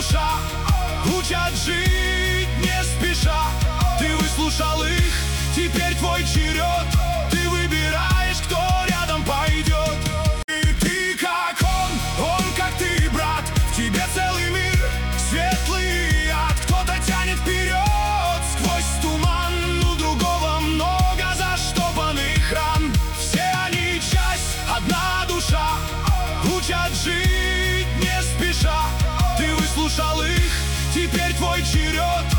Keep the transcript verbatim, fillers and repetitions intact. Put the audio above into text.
душа, учат жить не спеша. Ты выслушал их, теперь твой черед. Ты выбираешь, кто рядом пойдет. И ты как он, он как ты, брат. В тебе целый мир, светлый ад. Кто-то тянет вперед сквозь туман, у другого много заштопанных ран. Все они часть, одна душа, учат жить не спеша. Ты выслушал их, теперь твой черед.